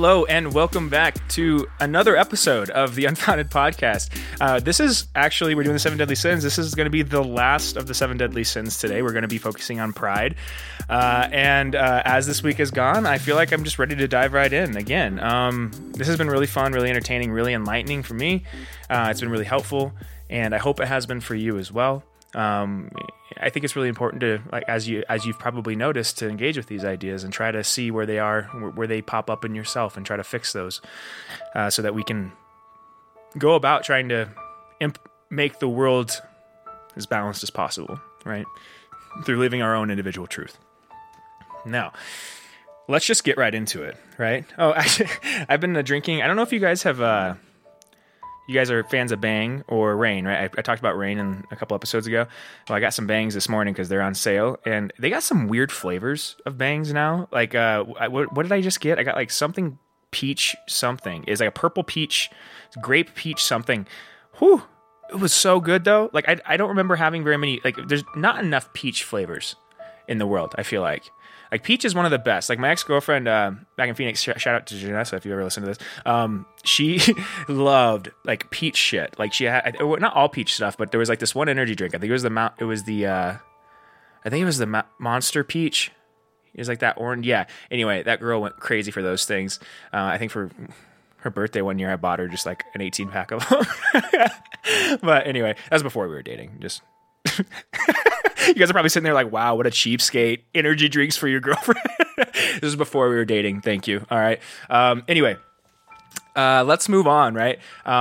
Hello and welcome back to another episode of the Unfounded Podcast. This is actually, we're doing the 7 Deadly Sins. This is going to be the last of the 7 Deadly Sins today. We're going to be focusing on pride. And as this week has gone, I feel like I'm just ready to dive right in again. This has been really fun, really entertaining, really enlightening for me. It's been really helpful, and I hope it has been for you as well. I think it's really important to, like, as you've probably noticed, to engage with these ideas and try to see where they are, where they pop up in yourself, and try to fix those, so that we can go about trying to make the world as balanced as possible, right? Through living our own individual truth. Now, let's just get right into it, right? Oh, actually, I've been drinking. I don't know if you guys have. You guys are fans of Bang or Reign, right? I talked about Reign in a couple episodes ago. Well, I got some Bangs this morning because they're on sale, and they got some weird flavors of Bangs now. Like, what did I just get? I got like something peach something. It's like a purple peach, grape peach something. Whew. It was so good though. Like, I don't remember having very many, like, there's not enough peach flavors in the world, I feel like. Like, peach is one of the best. Like, my ex-girlfriend back in Phoenix, shout out to Janessa if you ever listen to this, she loved, like, peach shit. Like, she had, not all peach stuff, but there was, like, this one energy drink. I think it was the Monster Peach. It was, like, that orange, yeah. Anyway, that girl went crazy for those things. I think for her birthday one year, I bought her just, like, an 18-pack of them. But anyway, that was before we were dating. Just... You guys are probably sitting there like, wow, what a cheapskate. Energy drinks for your girlfriend. This is before we were dating. Thank you. All right. Anyway, let's move on, right?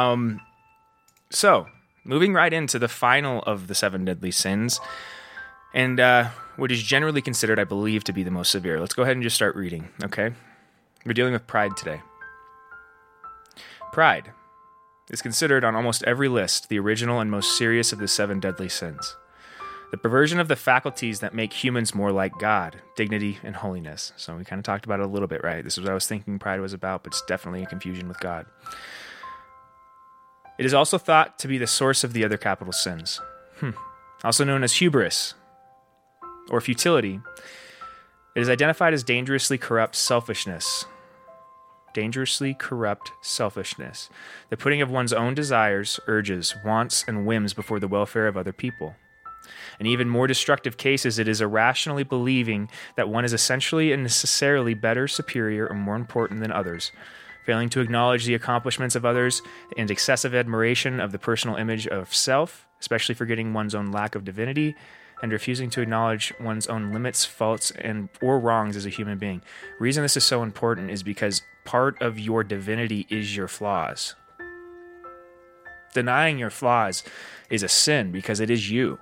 So, moving right into the final of the 7 Deadly Sins, and what is generally considered, I believe, to be the most severe. Let's go ahead and just start reading, okay? We're dealing with pride today. Pride is considered on almost every list the original and most serious of the 7 Deadly Sins. The perversion of the faculties that make humans more like God, dignity, and holiness. So we kind of talked about it a little bit, right? This is what I was thinking pride was about, but it's definitely a confusion with God. It is also thought to be the source of the other capital sins. Also known as hubris, or futility. It is identified as dangerously corrupt selfishness. Dangerously corrupt selfishness. The putting of one's own desires, urges, wants, and whims before the welfare of other people. In even more destructive cases, it is irrationally believing that one is essentially and necessarily better, superior, or more important than others, failing to acknowledge the accomplishments of others, and excessive admiration of the personal image of self, especially forgetting one's own lack of divinity, and refusing to acknowledge one's own limits, faults, or wrongs as a human being. The reason this is so important is because part of your divinity is your flaws. Denying your flaws is a sin because it is you.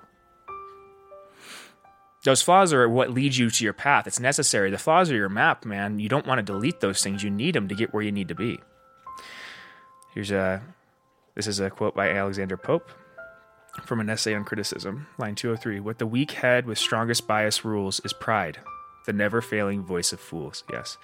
Those flaws are what leads you to your path. It's necessary. The flaws are your map, man. You don't want to delete those things. You need them to get where you need to be. This is a quote by Alexander Pope from an essay on criticism. Line 203. What the weak head with strongest bias rules is pride, the never-failing voice of fools. Yes.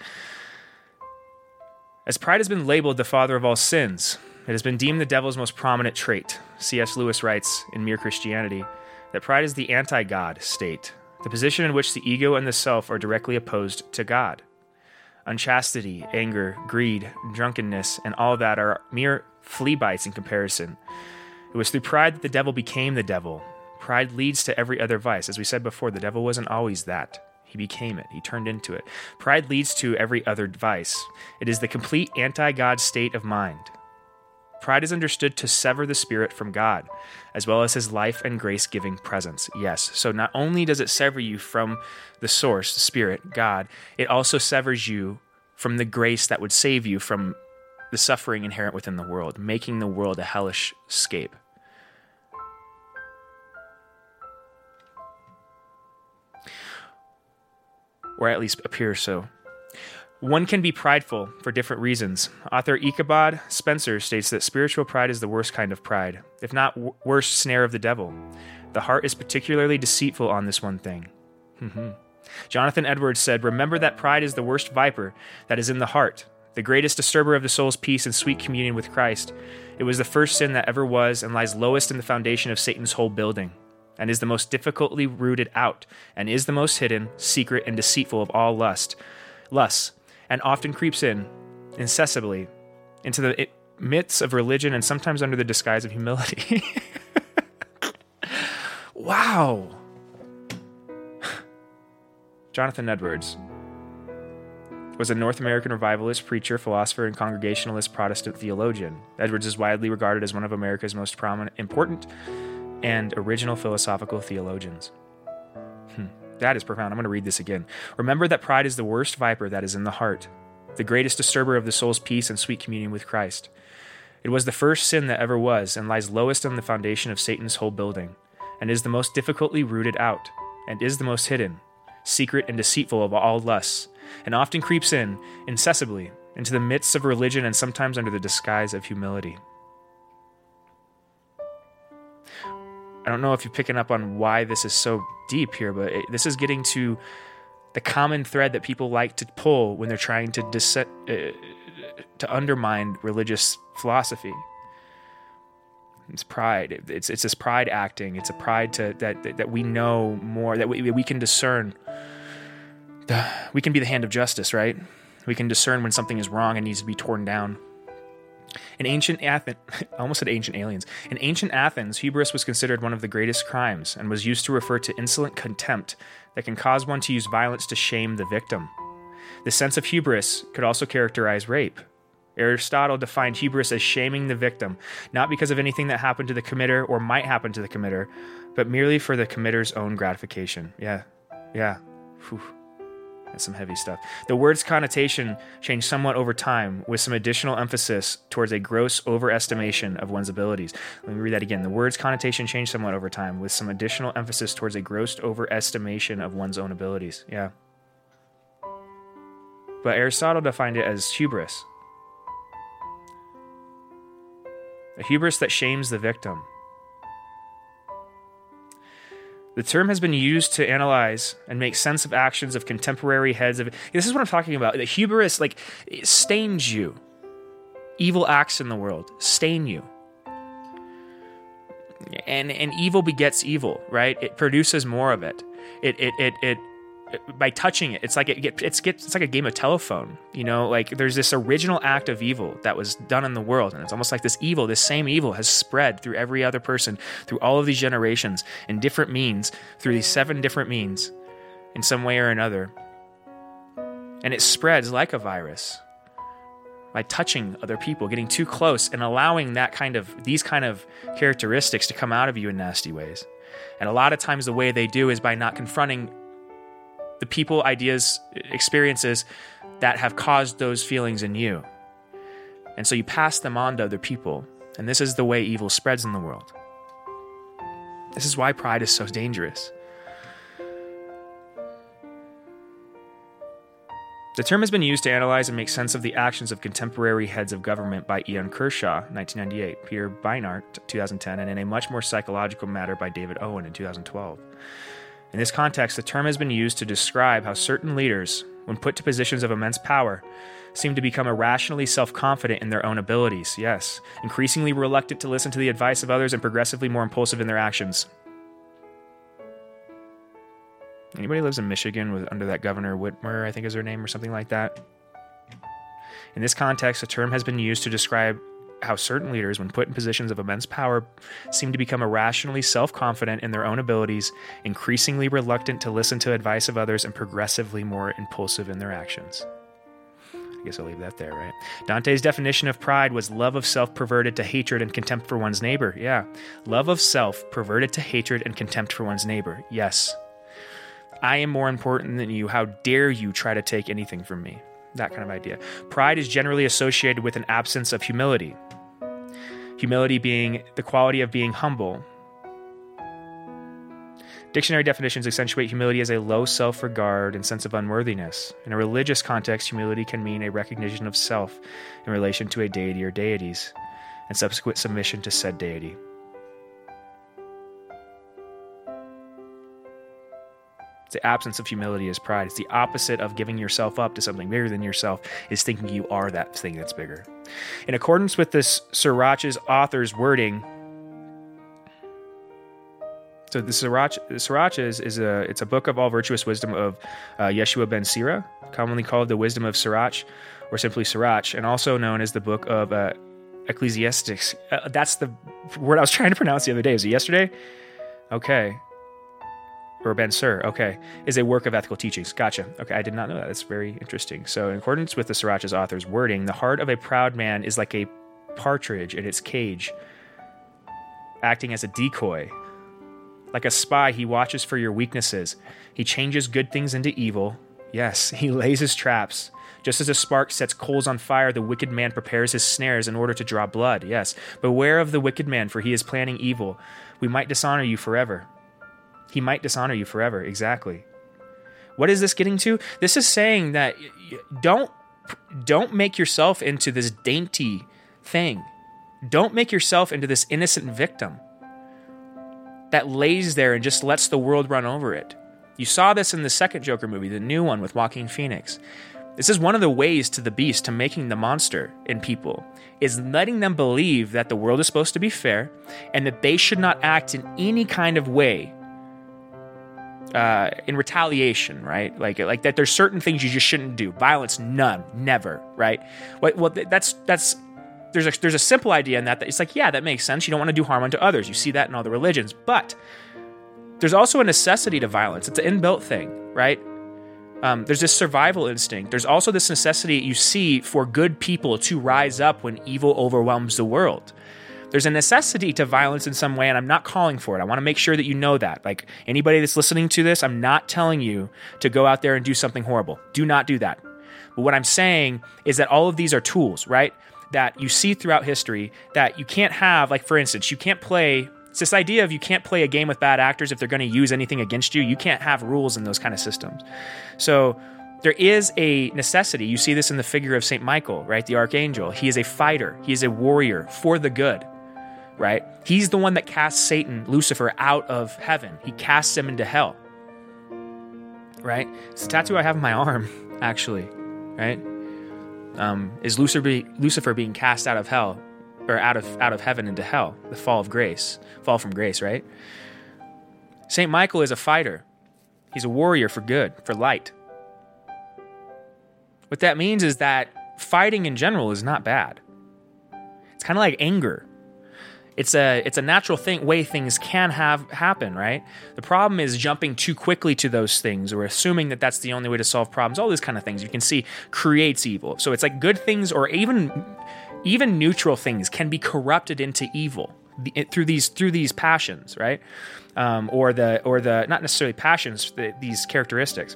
As pride has been labeled the father of all sins, it has been deemed the devil's most prominent trait. C.S. Lewis writes in Mere Christianity that pride is the anti-God state, the position in which the ego and the self are directly opposed to God. Unchastity, anger, greed, drunkenness, and all that are mere flea bites in comparison. It was through pride that the devil became the devil. Pride leads to every other vice. As we said before, the devil wasn't always that. He became it. He turned into it. Pride leads to every other vice. It is the complete anti-God state of mind. Pride is understood to sever the spirit from God, as well as his life and grace-giving presence. Yes, so not only does it sever you from the source, the spirit, God, it also severs you from the grace that would save you from the suffering inherent within the world, making the world a hellish scape. Or at least appears so. One can be prideful for different reasons. Author Ichabod Spencer states that spiritual pride is the worst kind of pride, if not worst snare of the devil. The heart is particularly deceitful on this one thing. Jonathan Edwards said, "Remember that pride is the worst viper that is in the heart, the greatest disturber of the soul's peace and sweet communion with Christ. It was the first sin that ever was and lies lowest in the foundation of Satan's whole building, and is the most difficultly rooted out, and is the most hidden, secret, and deceitful of all lusts, and often creeps in incessantly into the midst of religion and sometimes under the disguise of humility. Wow. Jonathan Edwards was a North American revivalist, preacher, philosopher, and Congregationalist Protestant theologian. Edwards is widely regarded as one of America's most prominent, important, and original philosophical theologians. That is profound. I'm going to read this again. Remember that pride is the worst viper that is in the heart, the greatest disturber of the soul's peace and sweet communion with Christ. It was the first sin that ever was, and lies lowest on the foundation of Satan's whole building, and is the most difficultly rooted out, and is the most hidden, secret, and deceitful of all lusts, and often creeps in, incessantly, into the midst of religion and sometimes under the disguise of humility. I don't know if you're picking up on why this is so deep here, but this is getting to the common thread that people like to pull when they're trying to undermine religious philosophy. It's pride. It's this pride acting. It's a pride that we know more, that we can discern. We can be the hand of justice, right? We can discern when something is wrong and needs to be torn down. In ancient Athens, I almost said ancient aliens. In ancient Athens, hubris was considered one of the greatest crimes and was used to refer to insolent contempt that can cause one to use violence to shame the victim. The sense of hubris could also characterize rape. Aristotle defined hubris as shaming the victim, not because of anything that happened to the committer or might happen to the committer, but merely for the committer's own gratification. Yeah. Whew. That's some heavy stuff. The word's connotation changed somewhat over time, with some additional emphasis towards a gross overestimation of one's abilities. Let me read that again. The word's connotation changed somewhat over time, with some additional emphasis towards a gross overestimation of one's own abilities. Yeah. But Aristotle defined it as hubris. A hubris that shames the victim. The term has been used to analyze and make sense of actions of contemporary heads of... This is what I'm talking about. The hubris, it stains you. Evil acts in the world stain you. And evil begets evil, right? It produces more of it. It by touching it, it's like it's like a game of telephone. There's this original act of evil that was done in the world, and it's almost like this same evil has spread through every other person, through all of these generations, in different means, through these 7 different means, in some way or another. And it spreads like a virus by touching other people, getting too close, and allowing these kind of characteristics to come out of you in nasty ways. And a lot of times the way they do is by not confronting the people, ideas, experiences that have caused those feelings in you. And so you pass them on to other people. And this is the way evil spreads in the world. This is why pride is so dangerous. The term has been used to analyze and make sense of the actions of contemporary heads of government by Ian Kershaw, 1998, Peter Beinart, 2010, and in a much more psychological matter by David Owen in 2012. In this context, the term has been used to describe how certain leaders, when put to positions of immense power, seem to become irrationally self-confident in their own abilities, yes, increasingly reluctant to listen to the advice of others and progressively more impulsive in their actions. Anybody lives in Michigan under that Governor Whitmer, I think is her name, or something like that? In this context, the term has been used to describe how certain leaders, when put in positions of immense power, seem to become irrationally self-confident in their own abilities, increasingly reluctant to listen to advice of others, and progressively more impulsive in their actions. I guess I'll leave that there, right? Dante's definition of pride was love of self perverted to hatred and contempt for one's neighbor. Yeah. Love of self perverted to hatred and contempt for one's neighbor. Yes. I am more important than you. How dare you try to take anything from me? That kind of idea. Pride is generally associated with an absence of humility. Humility being the quality of being humble. Dictionary definitions accentuate humility as a low self-regard and sense of unworthiness. In a religious context, humility can mean a recognition of self in relation to a deity or deities, and subsequent submission to said deity. The absence of humility is pride. It's the opposite of giving yourself up to something bigger than yourself, is thinking you are that thing that's bigger. In accordance with this Sirach's author's wording, so the Sirach is a book of all virtuous wisdom of Yeshua ben Sira, commonly called the Wisdom of Sirach, or simply Sirach, and also known as the book of Ecclesiastes. That's the word I was trying to pronounce the other day. Was it yesterday? Okay. Or Ben Sir, okay, is a work of ethical teachings. Gotcha. Okay, I did not know that. That's very interesting. So in accordance with the Sirach's author's wording, the heart of a proud man is like a partridge in its cage, acting as a decoy. Like a spy, he watches for your weaknesses. He changes good things into evil. Yes, he lays his traps. Just as a spark sets coals on fire, the wicked man prepares his snares in order to draw blood. Yes, beware of the wicked man, for he is planning evil. We might dishonor you forever. He might dishonor you forever. Exactly. What is this getting to? This is saying that don't make yourself into this dainty thing. Don't make yourself into this innocent victim that lays there and just lets the world run over it. You saw this in the second Joker movie, the new one with Joaquin Phoenix. This is one of the ways to the beast, to making the monster in people, is letting them believe that the world is supposed to be fair and that they should not act in any kind of way in retaliation, right? Like that there's certain things you just shouldn't do. Violence, none, never, right? Well, that's there's a simple idea in that it's like, yeah, that makes sense. You don't want to do harm unto others. You see that in all the religions. But there's also a necessity to violence. It's an inbuilt thing, right? There's this survival instinct. There's also this necessity you see for good people to rise up when evil overwhelms the world. There's a necessity to violence in some way, and I'm not calling for it. I want to make sure that you know that. Like, anybody that's listening to this, I'm not telling you to go out there and do something horrible. Do not do that. But what I'm saying is that all of these are tools, right? That you see throughout history that you can't have, like, for instance, you can't play... It's this idea of you can't play a game with bad actors if they're going to use anything against you. You can't have rules in those kind of systems. So there is a necessity. You see this in the figure of St. Michael, right? The archangel. He is a fighter. He is a warrior for the good, right? He's the one that casts Satan, Lucifer, out of heaven. He casts him into hell, right? It's a tattoo I have on my arm, actually, right? Is Lucifer being cast out of hell, or out of heaven into hell, the fall from grace, right? St. Michael is a fighter. He's a warrior for good, for light. What that means is that fighting in general is not bad. It's kind of like anger. It's a natural way things can happen, right? The problem is jumping too quickly to those things or assuming that that's the only way to solve problems. All these kind of things you can see creates evil. So it's like good things or even neutral things can be corrupted into evil through these passions, right? Or the not necessarily passions, these characteristics.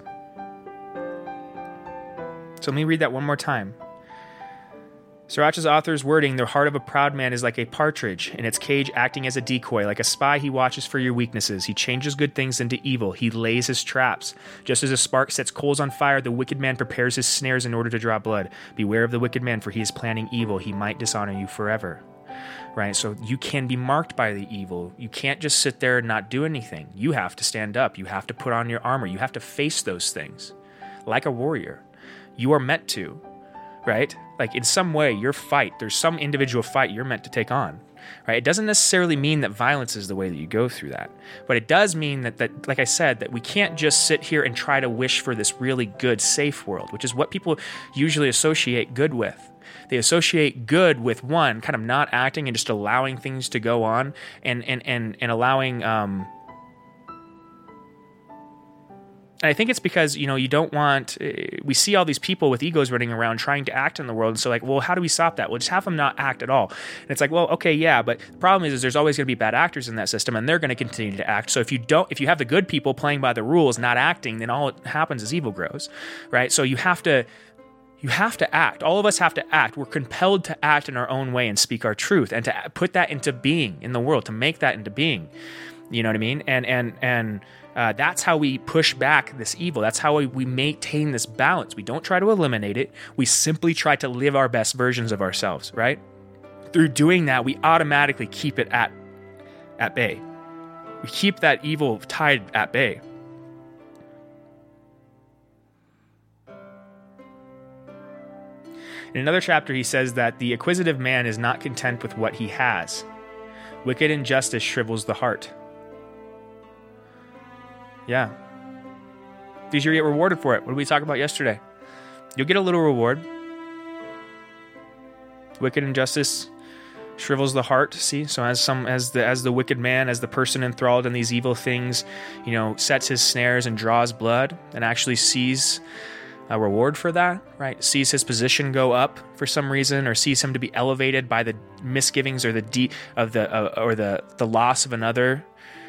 So let me read that one more time. Sirach's author's wording, the heart of a proud man is like a partridge in its cage acting as a decoy. Like a spy, he watches for your weaknesses. He changes good things into evil. He lays his traps. Just as a spark sets coals on fire, the wicked man prepares his snares in order to draw blood. Beware of the wicked man, for he is planning evil. He might dishonor you forever. Right? So you can be marked by the evil. You can't just sit there and not do anything. You have to stand up. You have to put on your armor. You have to face those things like a warrior. You are meant to. Right? Like in some way, your fight, there's some individual fight you're meant to take on, right? It doesn't necessarily mean that violence is the way that you go through that, but it does mean that like I said, that we can't just sit here and try to wish for this really good, safe world, which is what people usually associate good with. They associate good with one, kind of not acting and just allowing things to go on and allowing, and I think it's because, you don't want, we see all these people with egos running around trying to act in the world. And so like, well, how do we stop that? Well, just have them not act at all. And it's like, well, okay, yeah, but the problem is there's always going to be bad actors in that system and they're going to continue to act. So if you have the good people playing by the rules, not acting, then all that happens is evil grows, right? So you have to act. All of us have to act. We're compelled to act in our own way and speak our truth and to put that into being in the world, to make that into being. You know what I mean? And that's how we push back this evil. That's how we maintain this balance. We don't try to eliminate it. We simply try to live our best versions of ourselves, right? Through doing that, we automatically keep it at bay. We keep that evil tide at bay. In another chapter, he says that the acquisitive man is not content with what he has. Wicked injustice shrivels the heart. Yeah. Because you get rewarded for it. What did we talk about yesterday? You'll get a little reward. Wicked injustice shrivels the heart. See, so as the wicked man, as the person enthralled in these evil things, sets his snares and draws blood, and actually sees a reward for that, right? Sees his position go up for some reason, or sees him to be elevated by the misgivings or the loss of another.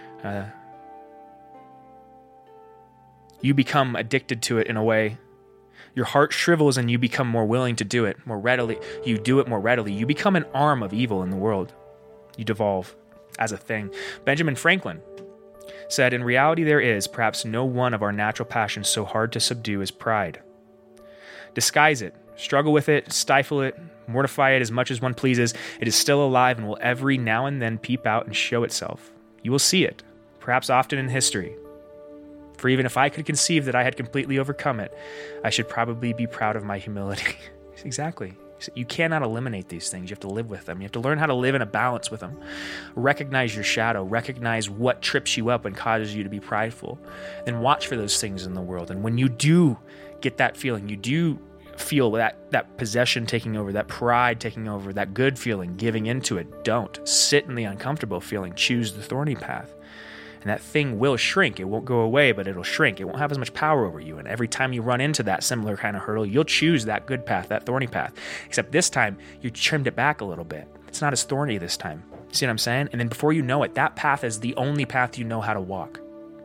You become addicted to it in a way. Your heart shrivels and you become more willing to do it more readily. You do it more readily. You become an arm of evil in the world. You devolve as a thing. Benjamin Franklin said, "In reality there is perhaps no one of our natural passions so hard to subdue as pride. Disguise it, struggle with it, stifle it, mortify it as much as one pleases. It is still alive and will every now and then peep out and show itself. You will see it, perhaps often in history. For even if I could conceive that I had completely overcome it, I should probably be proud of my humility." Exactly. You cannot eliminate these things. You have to live with them. You have to learn how to live in a balance with them. Recognize your shadow. Recognize what trips you up and causes you to be prideful. Then watch for those things in the world. And when you do get that feeling, you do feel that possession taking over, that pride taking over, that good feeling, giving into it, don't. Sit in the uncomfortable feeling. Choose the thorny path. And that thing will shrink. It won't go away, but it'll shrink. It won't have as much power over you. And every time you run into that similar kind of hurdle, you'll choose that good path, that thorny path. Except this time, you trimmed it back a little bit. It's not as thorny this time. See what I'm saying? And then before you know it, that path is the only path you know how to walk.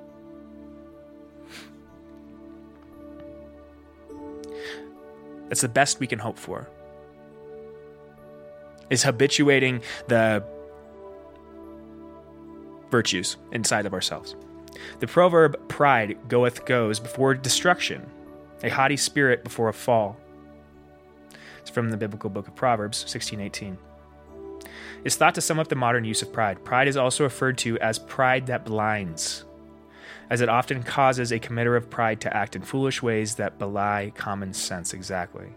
That's the best we can hope for. Is habituating the virtues inside of ourselves. The proverb, "Pride goes before destruction, a haughty spirit before a fall." It's from the biblical book of Proverbs 16:18. It's thought to sum up the modern use of pride. Pride is also referred to as pride that blinds, as it often causes a committer of pride to act in foolish ways that belie common sense. Exactly.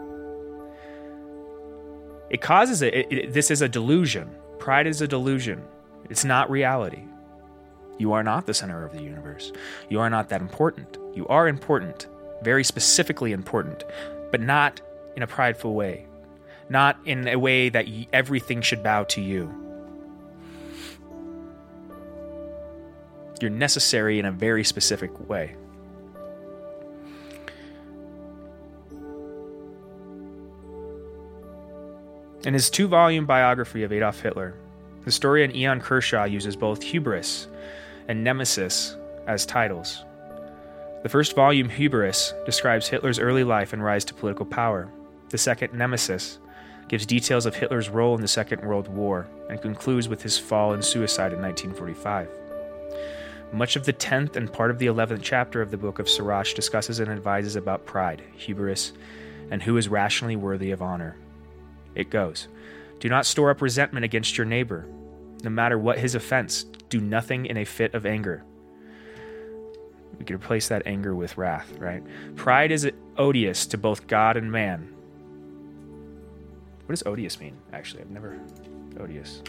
It causes it. This is a delusion. Pride is a delusion. It's not reality. You are not the center of the universe. You are not that important. You are important, very specifically important, but not in a prideful way. Not in a way that everything should bow to you. You're necessary in a very specific way. In his 2-volume biography of Adolf Hitler, historian Ian Kershaw uses both hubris and nemesis as titles. The first volume, Hubris, describes Hitler's early life and rise to political power. The second, Nemesis, gives details of Hitler's role in the Second World War and concludes with his fall and suicide in 1945. Much of the 10th and part of the 11th chapter of the Book of Sirach discusses and advises about pride, hubris, and who is rationally worthy of honor. It goes, "Do not store up resentment against your neighbor. No matter what his offense, do nothing in a fit of anger." We could replace that anger with wrath, right? Pride is odious to both God and man. What does odious mean, actually? I've never... Odious.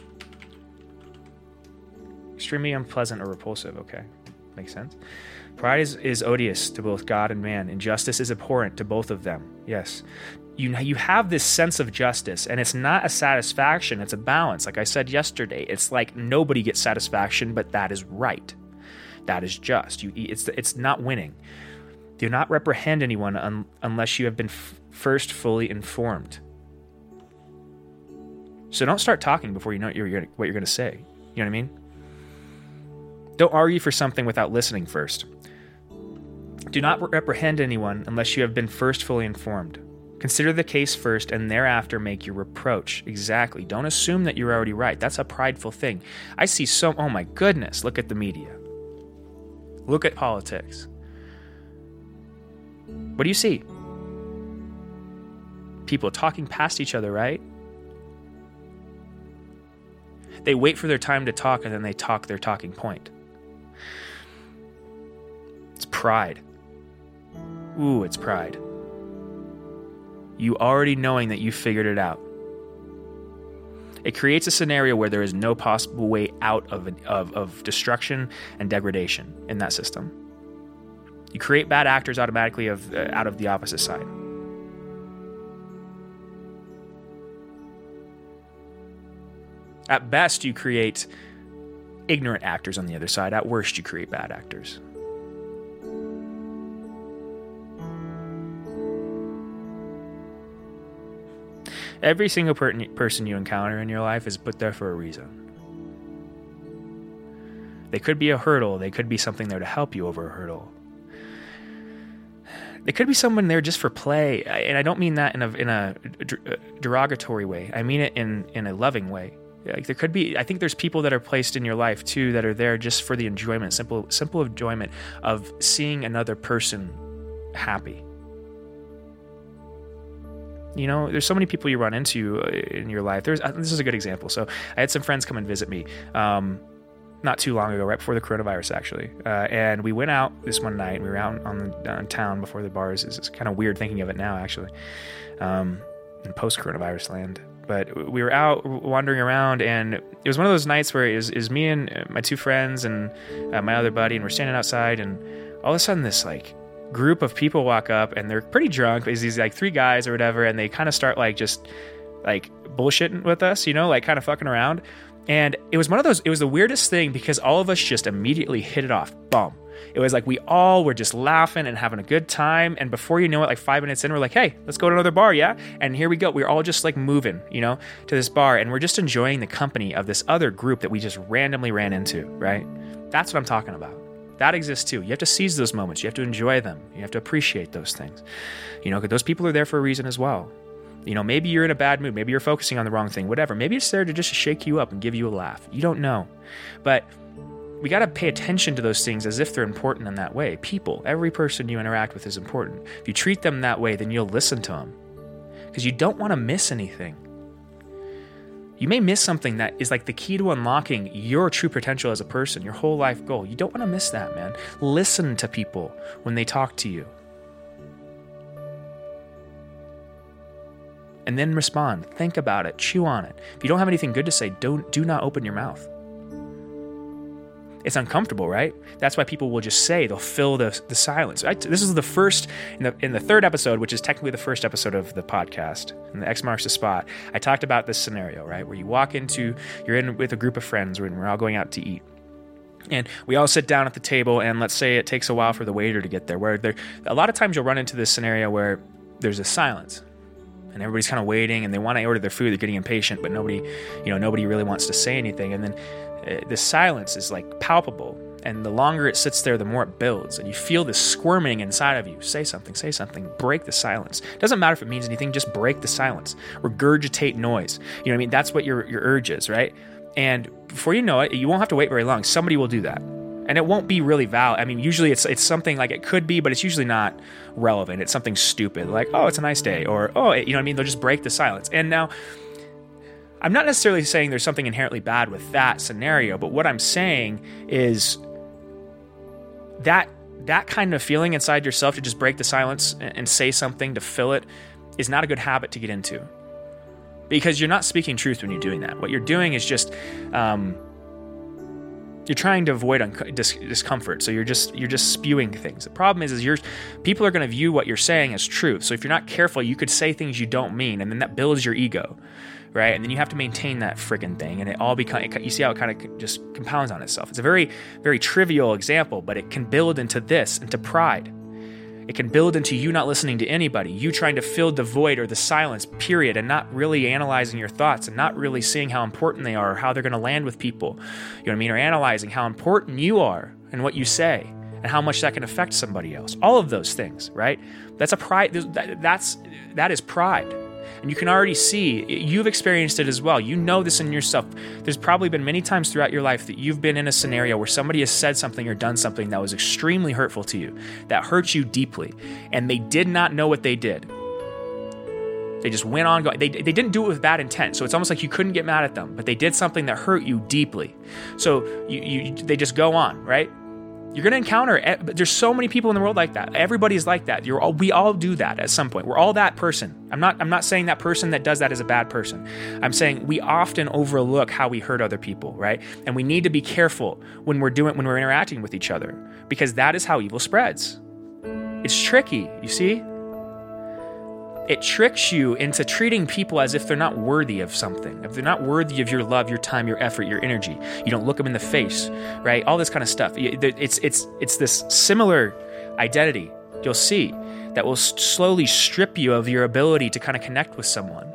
Extremely unpleasant or repulsive, okay. Makes sense. Pride is odious to both God and man. Injustice is abhorrent to both of them. Yes. You have this sense of justice, and it's not a satisfaction, it's a balance. Like I said yesterday, it's like nobody gets satisfaction, but that is right. That is just. It's not winning. Do not reprehend anyone unless you have been first fully informed. So don't start talking before you know what you're going to say. You know what I mean? Don't argue for something without listening first. Do not reprehend anyone unless you have been first fully informed. Consider the case first and thereafter make your reproach. Exactly. Don't assume that you're already right. That's a prideful thing. I see oh my goodness, look at the media. Look at politics. What do you see? People talking past each other, right? They wait for their time to talk and then they talk their talking point. It's pride. Ooh, it's pride. You already knowing that you figured it out. It creates a scenario where there is no possible way out of destruction and degradation in that system. You create bad actors automatically out of the opposite side. At best, you create ignorant actors on the other side. At worst, you create bad actors. Every single person you encounter in your life is put there for a reason. They could be a hurdle. They could be something there to help you over a hurdle. They could be someone there just for play. And I don't mean that in a derogatory way. I mean it in a loving way. Like there could be, I think there's people that are placed in your life too that are there just for the enjoyment, simple enjoyment of seeing another person happy. You know, there's so many people you run into in your life. This is a good example. So I had some friends come and visit me not too long ago, right before the coronavirus, actually. And we went out this one night. We were out on town before the bars. It's kind of weird thinking of it now, actually, in post-coronavirus land. But we were out wandering around, and it was one of those nights where it was me and my two friends and my other buddy, and we're standing outside, and all of a sudden this like group of people walk up, and they're pretty drunk. There's these like three guys or whatever, and they kind of start like just like bullshitting with us, you know, like kind of fucking around. And it was one of those, it was the weirdest thing because all of us just immediately hit it off. Boom. It was like we all were just laughing and having a good time. And before you know it, like 5 minutes in, we're like, hey, let's go to another bar, yeah? And here we go. We're all just like moving, you know, to this bar. And we're just enjoying the company of this other group that we just randomly ran into, right? That's what I'm talking about. That exists too. You have to seize those moments. You have to enjoy them. You have to appreciate those things. You know, because those people are there for a reason as well. You know, maybe you're in a bad mood. Maybe you're focusing on the wrong thing, whatever. Maybe it's there to just shake you up and give you a laugh. You don't know. But we got to pay attention to those things as if they're important in that way. People, every person you interact with is important. If you treat them that way, then you'll listen to them. Because you don't want to miss anything. You may miss something that is like the key to unlocking your true potential as a person, your whole life goal. You don't want to miss that, man. Listen to people when they talk to you. And then respond. Think about it. Chew on it. If you don't have anything good to say, do not open your mouth. It's uncomfortable, right? That's why people will just say, they'll fill the silence. This is the first, in the third episode, which is technically the first episode of the podcast, in the X Marks the Spot, I talked about this scenario, right? Where you're in with a group of friends, and we're all going out to eat. And we all sit down at the table, and let's say it takes a while for the waiter to get there. A lot of times you'll run into this scenario where there's a silence. And everybody's kind of waiting, and they want to order their food. They're getting impatient, but nobody really wants to say anything. And then the silence is like palpable. And the longer it sits there, the more it builds. And you feel this squirming inside of you. Say something. Break the silence. Doesn't matter if it means anything. Just break the silence. Regurgitate noise. You know what I mean? That's what your urge is, right? And before you know it, you won't have to wait very long. Somebody will do that. And it won't be really valid. I mean, usually it's something like it could be, but it's usually not relevant. It's something stupid, like, oh, it's a nice day, or, oh, you know what I mean? They'll just break the silence. And now, I'm not necessarily saying there's something inherently bad with that scenario, but what I'm saying is that kind of feeling inside yourself to just break the silence and say something to fill it is not a good habit to get into. Because you're not speaking truth when you're doing that. What you're doing is just... you're trying to avoid discomfort, so you're just spewing things. The problem is people are going to view what you're saying as truth. So if you're not careful, you could say things you don't mean, and then that builds your ego, right? And then you have to maintain that friggin' thing, and it all you see how it kind of just compounds on itself. It's a very, very trivial example, but it can build into pride. It can build into you not listening to anybody, you trying to fill the void or the silence, period, and not really analyzing your thoughts and not really seeing how important they are or how they're going to land with people. You know what I mean? Or analyzing how important you are and what you say and how much that can affect somebody else. All of those things, right? That's a pride. That is pride. And you can already see, you've experienced it as well. You know this in yourself. There's probably been many times throughout your life that you've been in a scenario where somebody has said something or done something that was extremely hurtful to you, that hurt you deeply, and they did not know what they did. They just went on going. They didn't do it with bad intent, so it's almost like you couldn't get mad at them, but they did something that hurt you deeply. So they just go on, right? You're going to encounter, there's so many people in the world like that. Everybody's like that. We all do that at some point. We're all that person. I'm not saying that person that does that is a bad person. I'm saying we often overlook how we hurt other people, right? And we need to be careful when we're interacting with each other, because that is how evil spreads. It's tricky, you see? it tricks you into treating people as if they're not worthy of something, if they're not worthy of your love, your time, your effort, your energy. You don't look them in the face, right? All this kind of stuff. It's this similar identity you'll see that will slowly strip you of your ability to kind of connect with someone.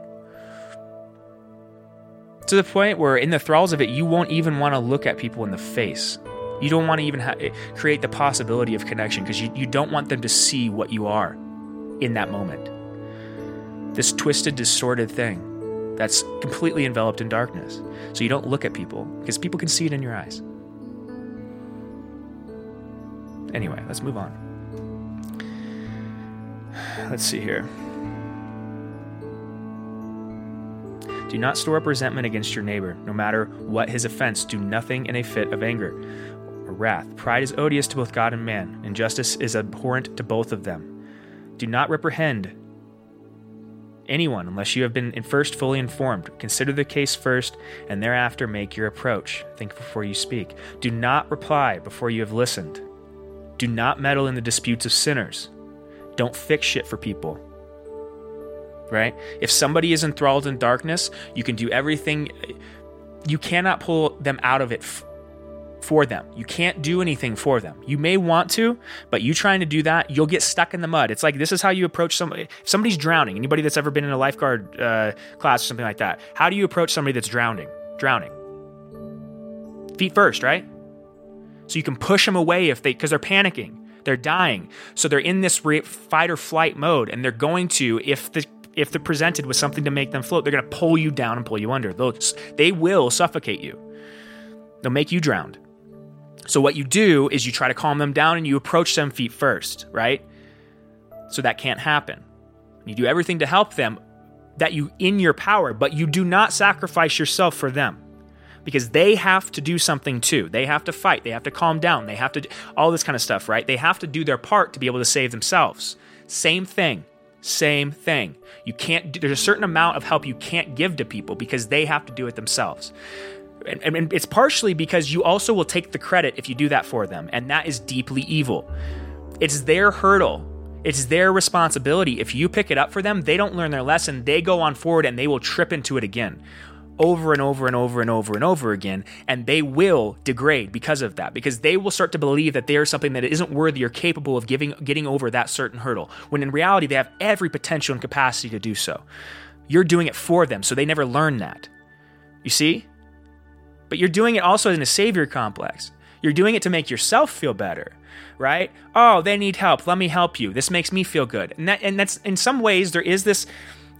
To the point where in the thralls of it, you won't even want to look at people in the face. You don't want to even create the possibility of connection because you don't want them to see what you are in that moment. This twisted, distorted thing that's completely enveloped in darkness. So you don't look at people because people can see it in your eyes. Anyway, let's move on. Let's see here. Do not store up resentment against your neighbor, no matter what his offense. Do nothing in a fit of anger or wrath. Pride is odious to both God and man, and justice is abhorrent to both of them. Do not reprehend anyone unless you have been first fully informed. Consider the case first, and thereafter make your approach. Think before you speak. Do not reply before you have listened. Do not meddle in the disputes of sinners. Don't fix shit for people. Right? If somebody is enthralled in darkness, you can do everything. You cannot pull them out of it for them. You can't do anything for them. You may want to, but you trying to do that, you'll get stuck in the mud. It's like, this is how you approach somebody. If somebody's drowning, anybody that's ever been in a lifeguard class or something like that, how do you approach somebody that's drowning? Feet first, right? So you can push them away because they're panicking. They're dying. So they're in this fight or flight mode, and they're going to, if they're presented with something to make them float, they're going to pull you down and pull you under. They will suffocate you. They'll make you drowned. So what you do is you try to calm them down and you approach them feet first, right? So that can't happen. You do everything to help them that you in your power, but you do not sacrifice yourself for them because they have to do something too. They have to fight. They have to calm down. They have to all this kind of stuff, right? They have to do their part to be able to save themselves. Same thing. You can't. There's a certain amount of help you can't give to people because they have to do it themselves. And it's partially because you also will take the credit if you do that for them, and that is deeply evil. It's their hurdle. It's their responsibility. If you pick it up for them, they don't learn their lesson. They go on forward and they will trip into it again, over and over and over and over and over again, and they will degrade because of that, because they will start to believe that they are something that isn't worthy or capable of getting over that certain hurdle, when in reality they have every potential and capacity to do so. You're doing it for them, so they never learn that. You see? But you're doing it also in a savior complex. You're doing it to make yourself feel better, right? Oh, they need help. Let me help you. This makes me feel good. And that's in some ways there is this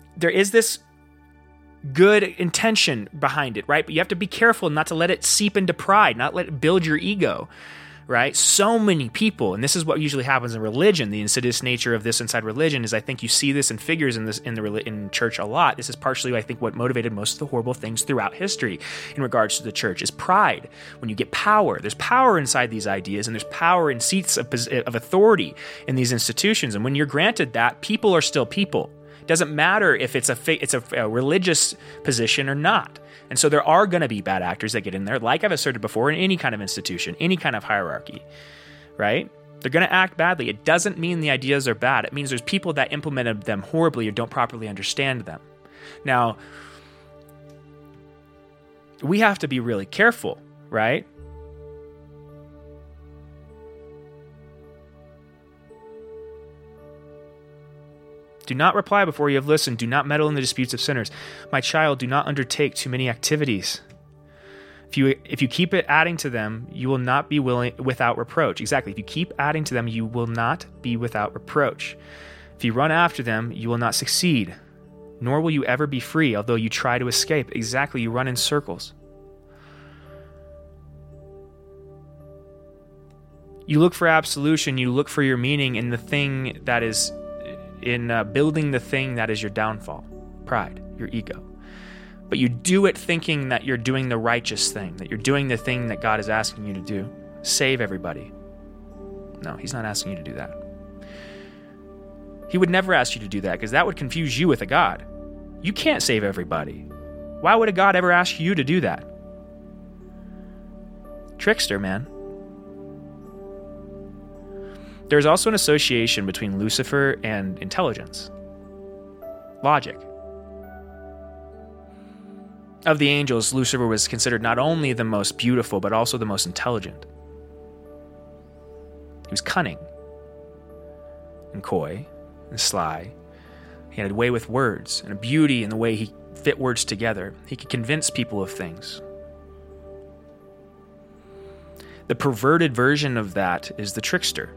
good intention behind it, right? But you have to be careful not to let it seep into pride, not let it build your ego, right? So many people, and this is what usually happens in religion, the insidious nature of this inside religion is I think you see this in figures in church a lot. This is partially, I think, what motivated most of the horrible things throughout history in regards to the church is pride. When you get power, there's power inside these ideas, and there's power in seats of authority in these institutions. And when you're granted that, people are still people. It doesn't matter if it's a religious position or not. And so there are going to be bad actors that get in there, like I've asserted before, in any kind of institution, any kind of hierarchy, right? They're going to act badly. It doesn't mean the ideas are bad. It means there's people that implemented them horribly or don't properly understand them. Now, we have to be really careful, right? Do not reply before you have listened. Do not meddle in the disputes of sinners. My child, do not undertake too many activities. If you keep adding to them, you will not be without reproach. Exactly. If you keep adding to them, you will not be without reproach. If you run after them, you will not succeed, nor will you ever be free, although you try to escape. Exactly. You run in circles. You look for absolution. You look for your meaning in the thing that is in building the thing that is your downfall, pride, your ego. But you do it thinking that you're doing the righteous thing, that you're doing the thing that God is asking you to do. Save everybody. No, he's not asking you to do that. He would never ask you to do that because that would confuse you with a God. You can't save everybody. Why would a God ever ask you to do that? Trickster, man. There's also an association between Lucifer and intelligence. logic. Of the angels, Lucifer was considered not only the most beautiful, but also the most intelligent. He was cunning and coy and sly. He had a way with words and a beauty in the way he fit words together. He could convince people of things. The perverted version of that is the trickster.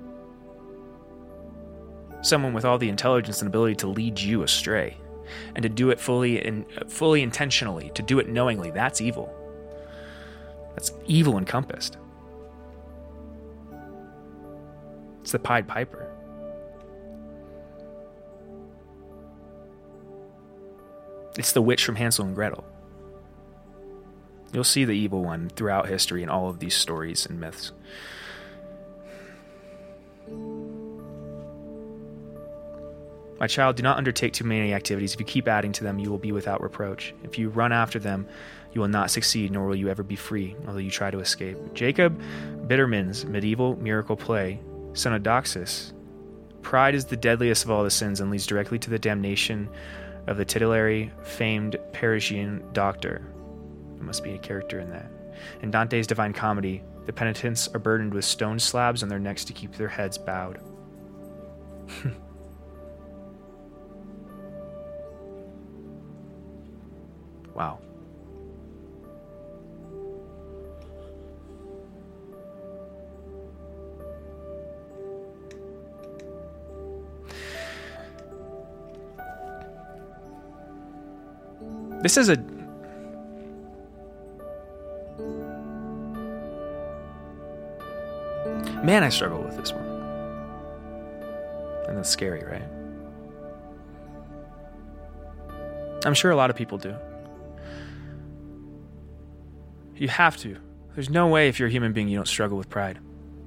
Someone with all the intelligence and ability to lead you astray. And to do it fully intentionally, to do it knowingly, that's evil. That's evil encompassed. It's the Pied Piper. It's the witch from Hansel and Gretel. You'll see the evil one throughout history in all of these stories and myths. My child, do not undertake too many activities. If you keep adding to them, you will be without reproach. If you run after them, you will not succeed, nor will you ever be free, although you try to escape. Jacob Bitterman's medieval miracle play, Synodoxus. Pride is the deadliest of all the sins and leads directly to the damnation of the titulary, famed Parisian doctor. There must be a character in that. In Dante's Divine Comedy, the penitents are burdened with stone slabs on their necks to keep their heads bowed. Wow. This is a... Man, I struggle with this one. And that's scary, right? I'm sure a lot of people do. You have to. There's no way if you're a human being you don't struggle with pride.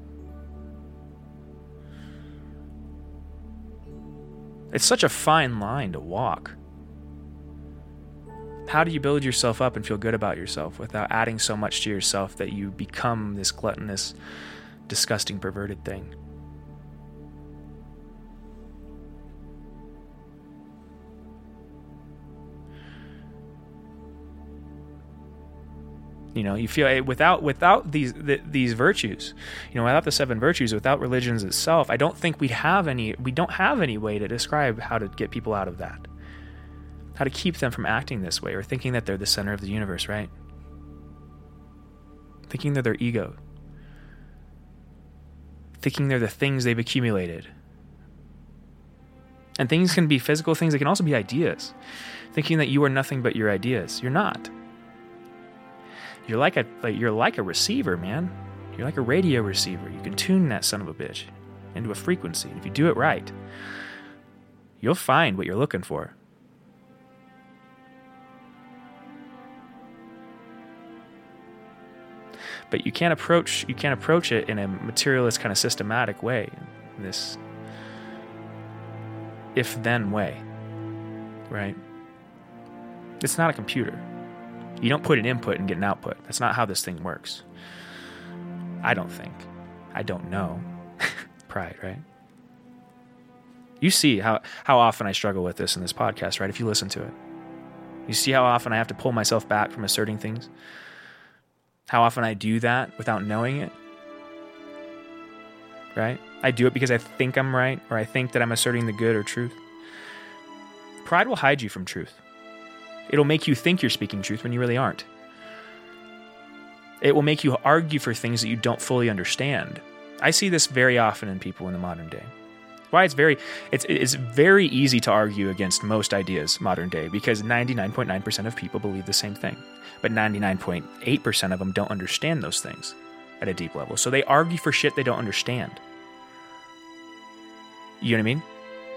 It's such a fine line to walk. How do you build yourself up and feel good about yourself without adding so much to yourself that you become this gluttonous, disgusting, perverted thing? You know, you feel without these virtues, you know, without the 7 virtues, without religions itself, I don't think we don't have any way to describe how to get people out of that. How to keep them from acting this way or thinking that they're the center of the universe, right? Thinking they're their ego. Thinking they're the things they've accumulated. And things can be physical things, they can also be ideas. Thinking that you are nothing but your ideas. You're not. You're like a receiver, man. You're like a radio receiver. You can tune that son of a bitch into a frequency. If you do it right, you'll find what you're looking for. But you can't approach it in a materialist kind of systematic way, this if-then way, right? It's not a computer. You don't put an input and get an output. That's not how this thing works. I don't think. I don't know. Pride, right? You see how often I struggle with this in this podcast, right? If you listen to it. You see how often I have to pull myself back from asserting things? How often I do that without knowing it? Right? I do it because I think I'm right, or I think that I'm asserting the good or truth. Pride will hide you from truth. It'll make you think you're speaking truth when you really aren't. It will make you argue for things that you don't fully understand. I see this very often in people in the modern day. Why it's very easy to argue against most ideas modern day, because 99.9% of people believe the same thing. But 99.8% of them don't understand those things at a deep level. So they argue for shit they don't understand. You know what I mean?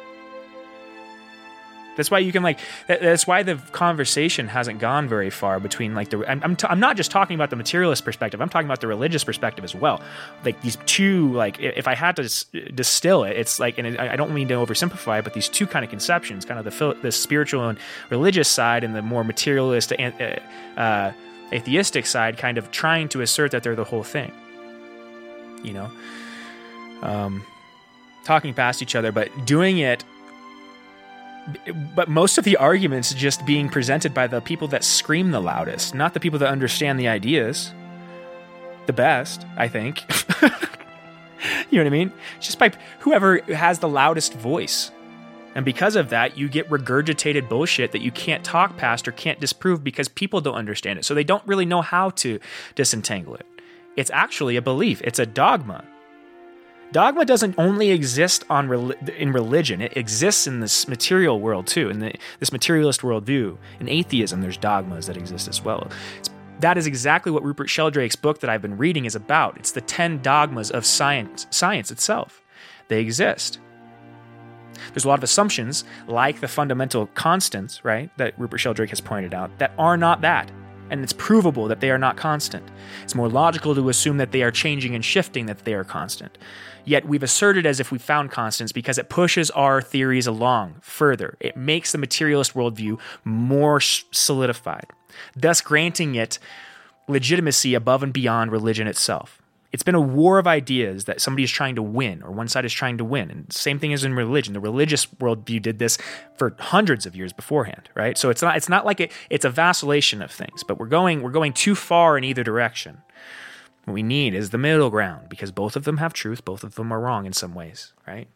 That's why you can that's why the conversation hasn't gone very far between I'm not just talking about the materialist perspective. I'm talking about the religious perspective as well. Like these two, if I had to distill it, it's like, and I don't mean to oversimplify it, but these two kind of conceptions, kind of the spiritual and religious side and the more materialist and atheistic side, kind of trying to assert that they're the whole thing. You know, talking past each other, but doing it But most of the arguments just being presented by the people that scream the loudest, not the people that understand the ideas the best, I think. You know what I mean? Just by whoever has the loudest voice. And because of that, you get regurgitated bullshit that you can't talk past or can't disprove because people don't understand it. So they don't really know how to disentangle it. It's actually a belief. It's a dogma. Dogma doesn't only exist in religion. It exists in this material world too, in this materialist worldview. In atheism, there's dogmas that exist as well. That is exactly what Rupert Sheldrake's book that I've been reading is about. It's the 10 dogmas of science itself. They exist. There's a lot of assumptions, like the fundamental constants, right, that Rupert Sheldrake has pointed out, that are not that. And it's provable that they are not constant. It's more logical to assume that they are changing and shifting, that they are constant. Yet we've asserted as if we found constants because it pushes our theories along further. It makes the materialist worldview more solidified, thus granting it legitimacy above and beyond religion itself. It's been a war of ideas that somebody is trying to win, or one side is trying to win. And the same thing as in religion. The religious worldview did this for hundreds of years beforehand, right? So it's not like it's a vacillation of things, but we're going too far in either direction. What we need is the middle ground, because both of them have truth, both of them are wrong in some ways, right?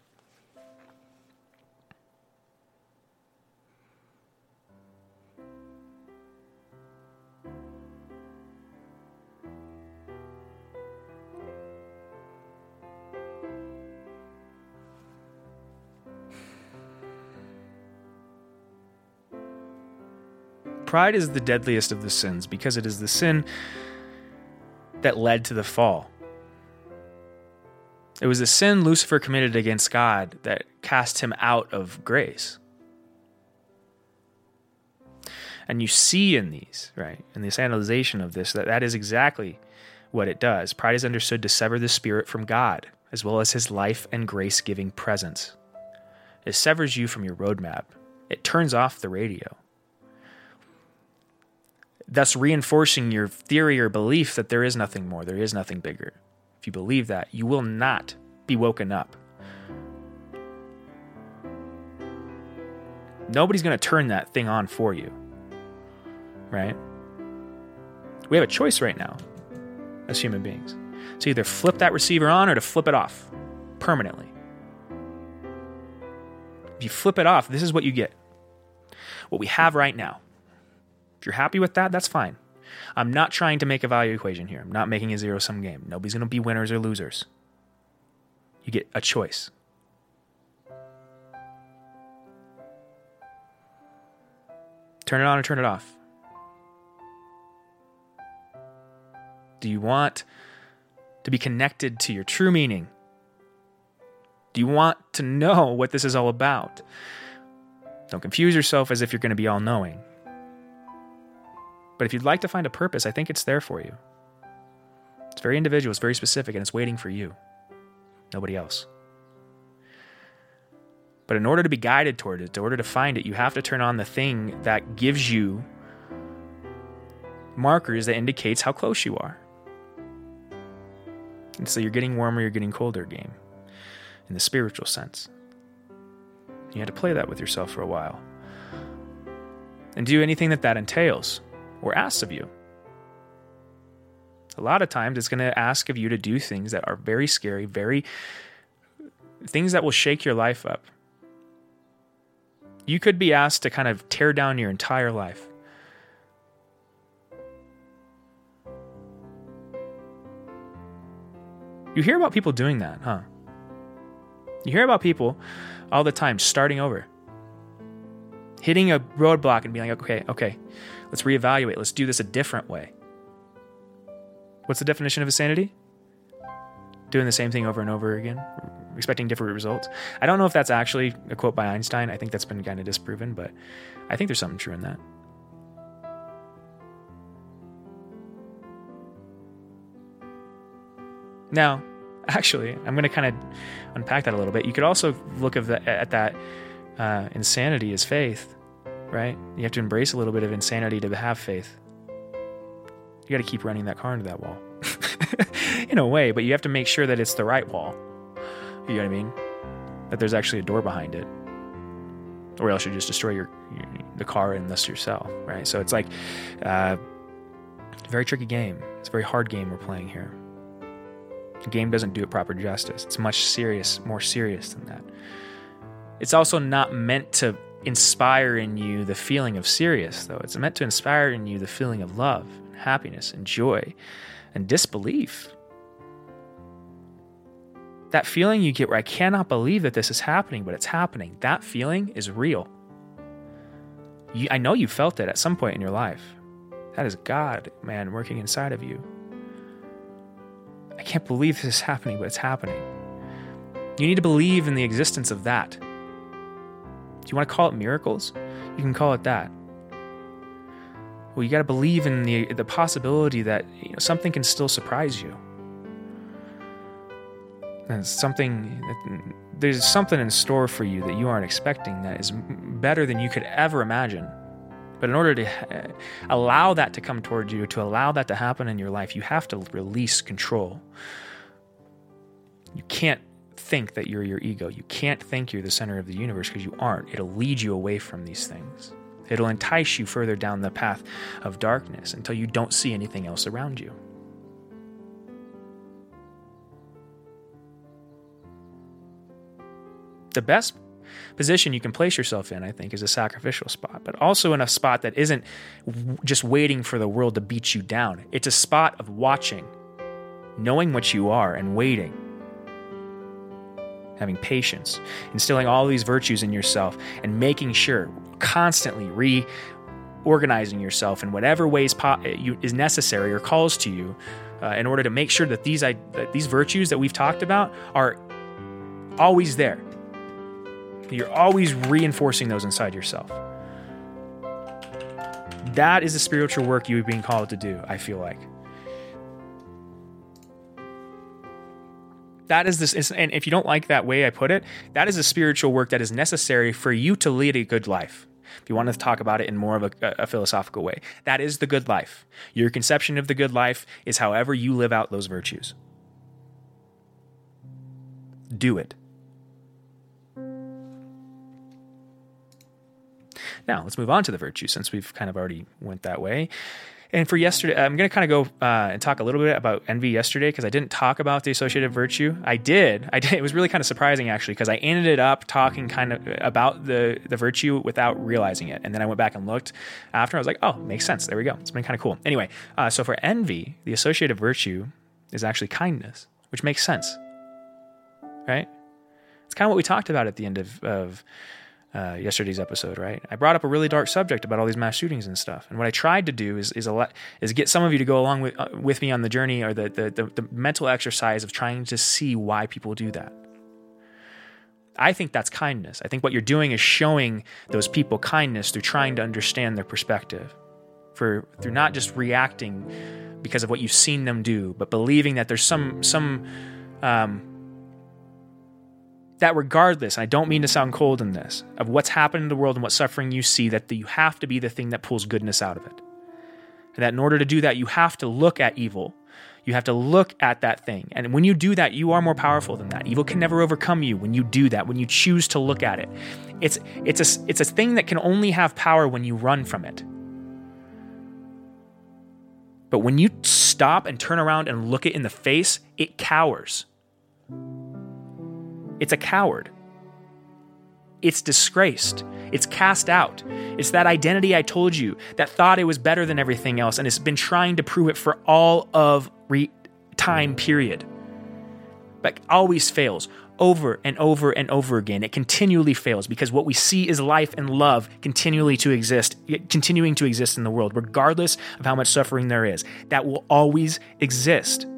Pride is the deadliest of the sins because it is the sin that led to the fall. It was the sin Lucifer committed against God that cast him out of grace. And you see in these, right, in this analyzation of this, that is exactly what it does. Pride is understood to sever the spirit from God, as well as his life and grace-giving presence. It severs you from your roadmap. It turns off the radio, thus reinforcing your theory or belief that there is nothing more, there is nothing bigger. If you believe that, you will not be woken up. Nobody's going to turn that thing on for you, right? We have a choice right now as human beings to either flip that receiver on or to flip it off permanently. If you flip it off, this is what you get. What we have right now. If you're happy with that, that's fine. I'm not trying to make a value equation here. I'm not making a zero-sum game. Nobody's going to be winners or losers. You get a choice. Turn it on or turn it off. Do you want to be connected to your true meaning? Do you want to know what this is all about? Don't confuse yourself as if you're going to be all-knowing. But if you'd like to find a purpose, I think it's there for you. It's very individual, it's very specific, and it's waiting for you. Nobody else. But in order to be guided toward it, in order to find it, you have to turn on the thing that gives you markers that indicates how close you are. And so you're getting warmer, you're getting colder game, in the spiritual sense. You had to play that with yourself for a while. And do anything that entails or asks of you. A lot of times it's going to ask of you to do things that are very scary, things that will shake your life up. You could be asked to kind of tear down your entire life. You hear about people doing that, huh? You hear about people all the time starting over. Hitting a roadblock and being like, okay, let's reevaluate. Let's do this a different way. What's the definition of insanity? Doing the same thing over and over again, expecting different results. I don't know if that's actually a quote by Einstein. I think that's been kind of disproven, but I think there's something true in that. Now, actually, I'm going to kind of unpack that a little bit. You could also look at that insanity as faith, right? You have to embrace a little bit of insanity to have faith. You got to keep running that car into that wall. In a way, but you have to make sure that it's the right wall. You know what I mean? That there's actually a door behind it. or else you just destroy the car and thus yourself, right? So it's like a very tricky game. It's a very hard game we're playing here. The game doesn't do it proper justice. It's more serious than that. It's also not meant to inspire in you the feeling of serious, though. It's meant to inspire in you the feeling of love, and happiness, and joy, and disbelief. That feeling you get where I cannot believe that this is happening, but it's happening. That feeling is real. I know you felt it at some point in your life. That is God, man, working inside of you. I can't believe this is happening, but it's happening. You need to believe in the existence of that. Do you want to call it miracles? You can call it that. Well, you got to believe in the possibility that something can still surprise you. And there's something in store for you that you aren't expecting that is better than you could ever imagine. But in order to allow that to come toward you, to allow that to happen in your life, you have to release control. You can't think that you're your ego. You can't think you're the center of the universe, because you aren't. It'll lead you away from these things. It'll entice you further down the path of darkness until you don't see anything else around you. The best position you can place yourself in, I think, is a sacrificial spot, but also in a spot that isn't just waiting for the world to beat you down. It's a spot of watching, knowing what you are and waiting, having patience, instilling all these virtues in yourself and making sure, constantly reorganizing yourself in whatever ways is necessary or calls to you in order to make sure that these virtues that we've talked about are always there. You're always reinforcing those inside yourself. That is the spiritual work you're being called to do, I feel like. That is this, and if you don't like that way I put it, that is the spiritual work that is necessary for you to lead a good life. If you want to talk about it in more of a philosophical way, that is the good life. Your conception of the good life is however you live out those virtues. Do it. Now, let's move on to the virtue, since we've kind of already went that way. And for yesterday, I'm going to kind of go and talk a little bit about envy yesterday, because I didn't talk about the associative virtue. I did. It was really kind of surprising, actually, because I ended up talking kind of about the virtue without realizing it. And then I went back and looked after. I was like, oh, makes sense. There we go. It's been kind of cool. Anyway, so for envy, the associative virtue is actually kindness, which makes sense, right? It's kind of what we talked about at the end of yesterday's episode, right? I brought up a really dark subject about all these mass shootings and stuff, and what I tried to do is get some of you to go along with me on the journey, or the mental exercise of trying to see why people do that. I think that's kindness. I think what you're doing is showing those people kindness through trying to understand their perspective, through not just reacting because of what you've seen them do, but believing that there's some that regardless, and I don't mean to sound cold in this, of what's happened in the world and what suffering you see, that you have to be the thing that pulls goodness out of it. And that in order to do that, you have to look at evil. You have to look at that thing. And when you do that, you are more powerful than that. Evil can never overcome you when you do that, when you choose to look at it. It's a thing that can only have power when you run from it. But when you stop and turn around and look it in the face, it cowers. It's a coward. It's disgraced. It's cast out. It's that identity I told you that thought it was better than everything else and has been trying to prove it for all of time period. But always fails over and over and over again. It continually fails because what we see is life and love continuing to exist in the world, regardless of how much suffering there is. That will always exist.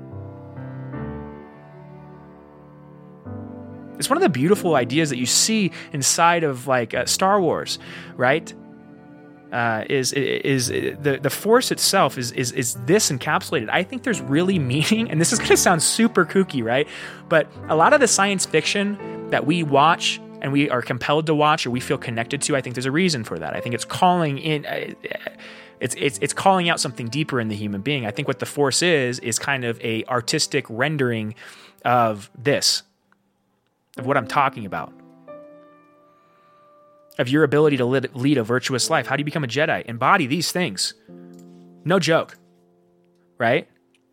It's one of the beautiful ideas that you see inside of Star Wars, right? Is the Force itself is this encapsulated. I think there's really meaning, and this is going to sound super kooky, right? But a lot of the science fiction that we watch and we are compelled to watch or we feel connected to, I think there's a reason for that. I think it's calling in. It's calling out something deeper in the human being. I think what the Force is kind of a artistic rendering of this. Of what I'm talking about. of your ability to lead a virtuous life. How do you become a Jedi? Embody these things. No joke, right?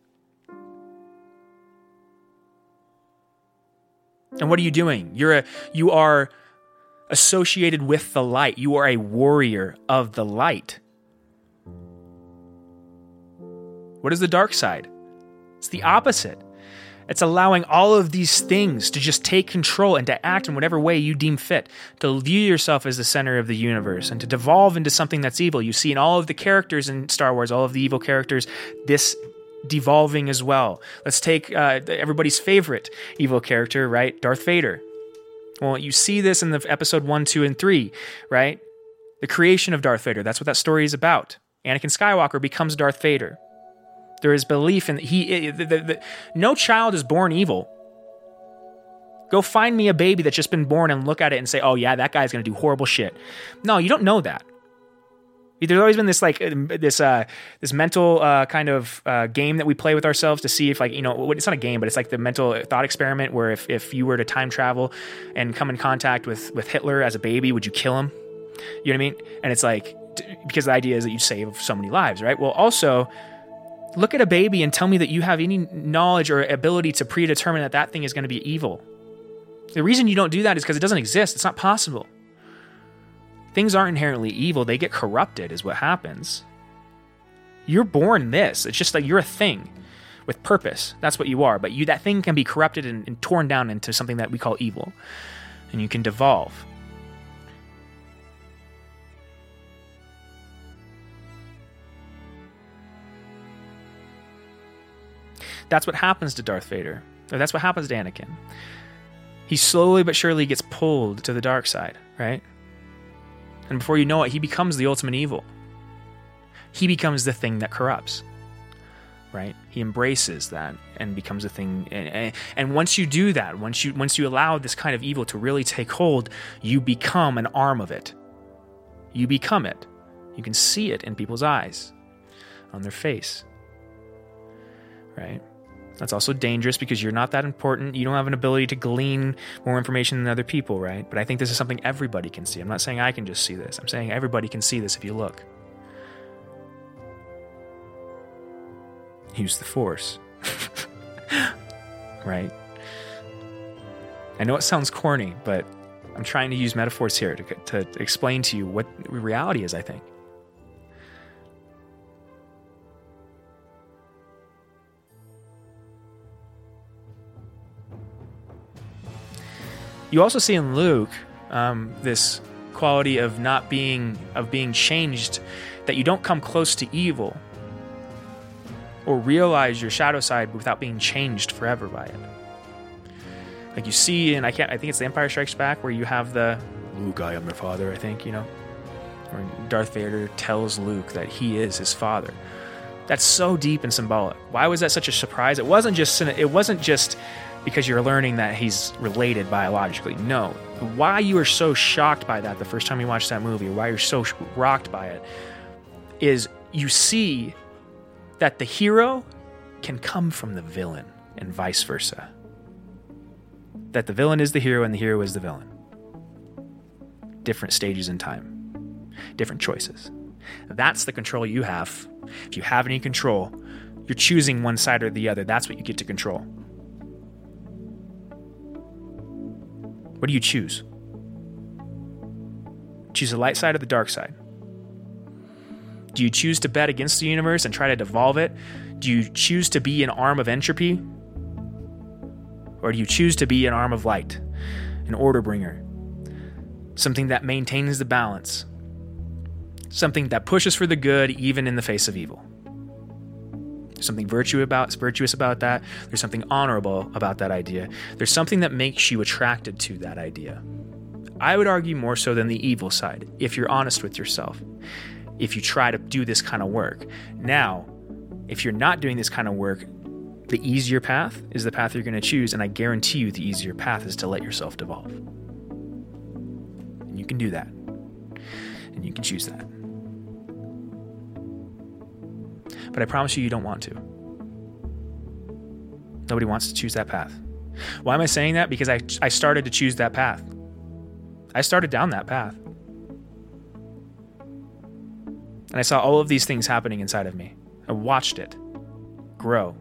And what are you doing? You are associated with the light. You are a warrior of the light. What is the dark side? It's the opposite. It's allowing all of these things to just take control and to act in whatever way you deem fit, to view yourself as the center of the universe and to devolve into something that's evil. You see in all of the characters in Star Wars, all of the evil characters, this devolving as well. Let's take everybody's favorite evil character, right? Darth Vader. Well, you see this in the episode 1, 2, and 3, right? The creation of Darth Vader. That's what that story is about. Anakin Skywalker becomes Darth Vader. There is belief in no child is born evil. Go find me a baby that's just been born and look at it and say, oh yeah, that guy's going to do horrible shit. No, you don't know that. There's always been this this mental kind of game that we play with ourselves to see if it's not a game, but it's like the mental thought experiment where if you were to time travel and come in contact with Hitler as a baby, would you kill him? You know what I mean? And it's like, because the idea is that you save so many lives, right? Well, also, look at a baby and tell me that you have any knowledge or ability to predetermine that thing is going to be evil. The reason you don't do that is because it doesn't exist. It's not possible. Things aren't inherently evil. They get corrupted is what happens. You're born this. It's just like you're a thing with purpose. That's what you are. But that thing can be corrupted and torn down into something that we call evil. And you can devolve. That's what happens to Darth Vader. Or that's what happens to Anakin. He slowly but surely gets pulled to the dark side, right? And before you know it, he becomes the ultimate evil. He becomes the thing that corrupts, right? He embraces that and becomes a thing. And once you do that, once you allow this kind of evil to really take hold, you become an arm of it. You become it. You can see it in people's eyes, on their face, right? That's also dangerous because you're not that important. You don't have an ability to glean more information than other people, right? But I think this is something everybody can see. I'm not saying I can just see this. I'm saying everybody can see this if you look. Use the Force. Right? I know it sounds corny, but I'm trying to use metaphors here to explain to you what reality is, I think. You also see in Luke this quality of being changed, that you don't come close to evil or realize your shadow side without being changed forever by it. Like you see, and I think it's The Empire Strikes Back, where you have the Luke, I am your father, I think, where Darth Vader tells Luke that he is his father. That's so deep and symbolic. Why was that such a surprise? It wasn't just because you're learning that he's related biologically. No. Why you are so shocked by that the first time you watch that movie, or why you're so rocked by it, is you see that the hero can come from the villain and vice versa. That the villain is the hero and the hero is the villain. Different stages in time. Different choices. That's the control you have. If you have any control, you're choosing one side or the other. That's what you get to control. What do you choose? Choose the light side or the dark side? Do you choose to bet against the universe and try to devolve it? Do you choose to be an arm of entropy? Or do you choose to be an arm of light, an order bringer? Something that maintains the balance. Something that pushes for the good even in the face of evil. There's something virtuous about that. There's something honorable about that idea. There's something that makes you attracted to that idea. I would argue more so than the evil side, if you're honest with yourself, if you try to do this kind of work. Now, if you're not doing this kind of work, the easier path is the path you're going to choose, and I guarantee you the easier path is to let yourself devolve. And you can do that. And you can choose that. But I promise you don't want to. Nobody wants to choose that path. Why am I saying that? Because I started to choose that path. I started down that path. And I saw all of these things happening inside of me. I watched it grow.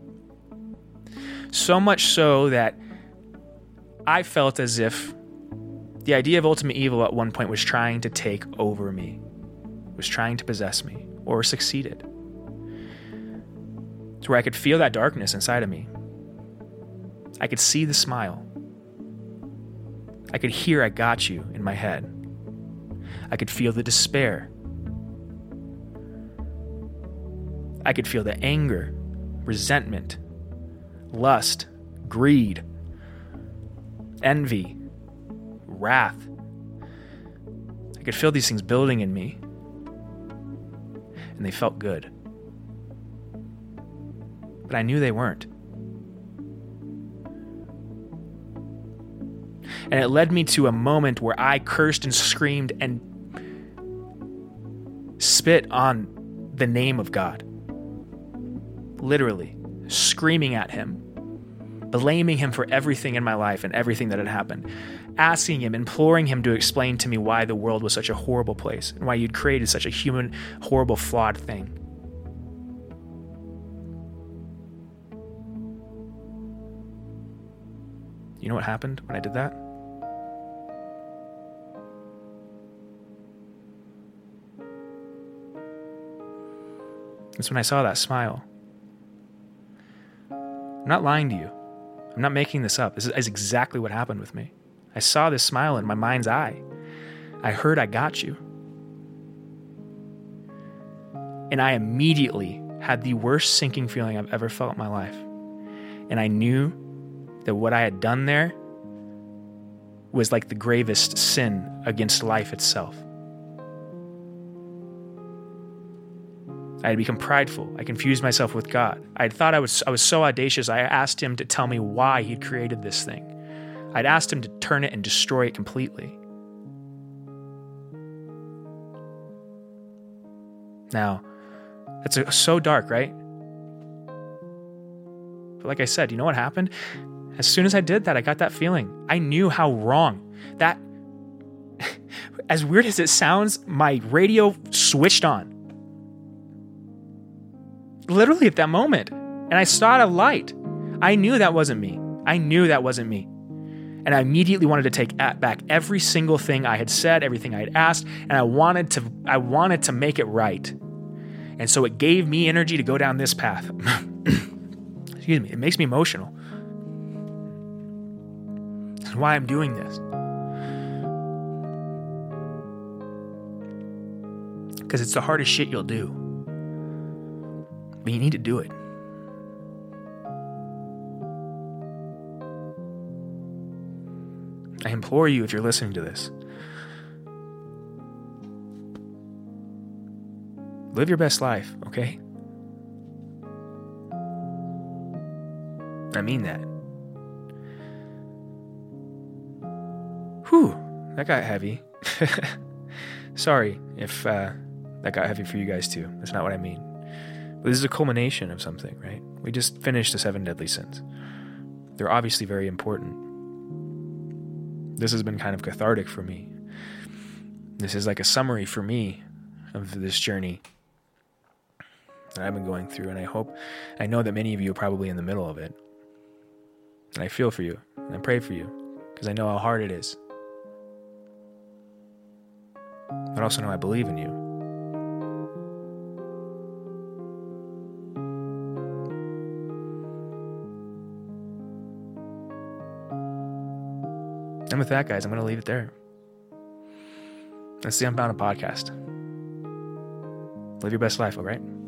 So much so that I felt as if the idea of ultimate evil at one point was trying to take over me, was trying to possess me, or succeeded. To where I could feel that darkness inside of me. I could see the smile. I could hear "I got you" in my head. I could feel the despair. I could feel the anger, resentment, lust, greed, envy, wrath. I could feel these things building in me, and they felt good. But I knew they weren't. And it led me to a moment where I cursed and screamed and spit on the name of God. Literally, screaming at him, blaming him for everything in my life and everything that had happened, asking him, imploring him to explain to me why the world was such a horrible place and why you'd created such a human, horrible, flawed thing. You know what happened when I did that? That's when I saw that smile. I'm not lying to you. I'm not making this up. This is exactly what happened with me. I saw this smile in my mind's eye. I heard "I got you." And I immediately had the worst sinking feeling I've ever felt in my life. And I knew that what I had done there was like the gravest sin against life itself. I had become prideful. I confused myself with God. I thought I was so audacious. I asked him to tell me why he'd created this thing. I'd asked him to turn it and destroy it completely. Now, that's so dark, right? But like I said, you know what happened? As soon as I did that, I got that feeling. I knew how wrong that, as weird as it sounds, my radio switched on. Literally at that moment. And I saw a light. I knew that wasn't me. I knew that wasn't me. And I immediately wanted to take back every single thing I had said, everything I had asked, and I wanted to make it right. And so it gave me energy to go down this path. Excuse me. It makes me emotional. That's why I'm doing this. Because it's the hardest shit you'll do. But you need to do it. I implore you, if you're listening to this, live your best life, okay? I mean that. Whew, that got heavy. Sorry if that got heavy for you guys too. That's not what I mean. But this is a culmination of something, right? We just finished the 7 deadly sins. They're obviously very important. This has been kind of cathartic for me. This is like a summary for me of this journey that I've been going through, and I know that many of you are probably in the middle of it. And I feel for you, and I pray for you, because I know how hard it is. But also know I believe in you. And with that, guys, I'm going to leave it there. That's the Unfounded Podcast. Live your best life, all right?